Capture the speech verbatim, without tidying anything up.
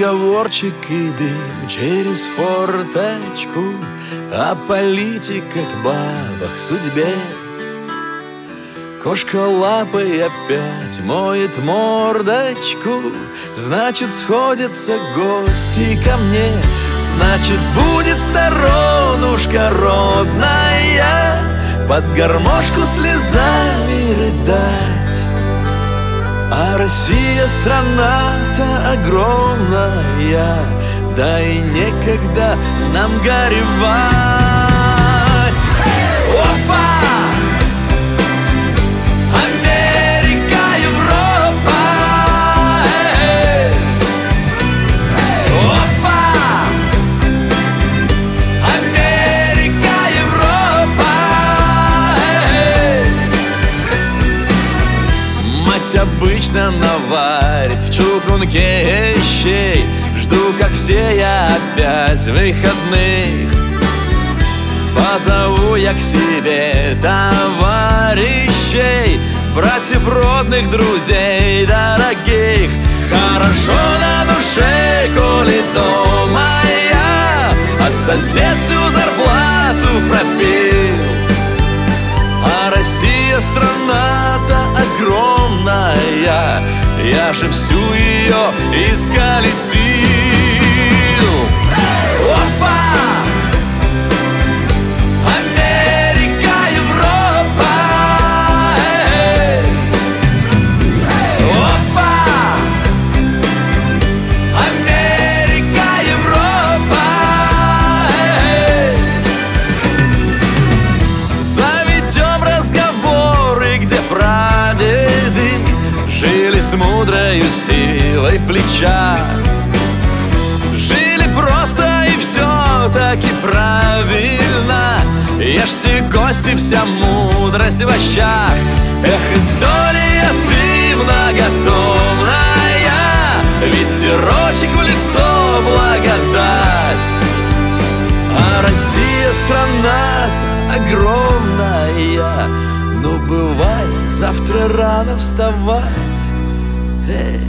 разговорчик и дым через форточку о политиках, бабах, судьбе. Кошка лапой опять моет мордочку, значит, сходятся гости ко мне. Значит, будет сторонушка родная под гармошку слезами рыдать. А Россия страна-то огромная, да и некогда нам горевать. Опа! Америка, Европа! Эй! Опа! Америка, Европа! Эй! Мать обычно наварит в чугунке щей. Жду, как все, я опять выходных. Позову я к себе товарищей, братьев, родных, друзей дорогих. Хорошо на душе, коли дома я, а сосед всю зарплату пропил. А Россия страна-то огромная, я же всю ее исколесил. Опа! Америка, Европа! Эй! Опа! Америка, Европа! Эй! Заведем разговоры, где прадеды жили с мудрою силой в плечах. Жили просто и все-таки правильно. Ешьте кости, вся мудрость в овощах. Эх, история, ты многотомная, ветерочек в лицо, благодать. А Россия страна-то огромная, но бывай завтра рано вставать. Эй.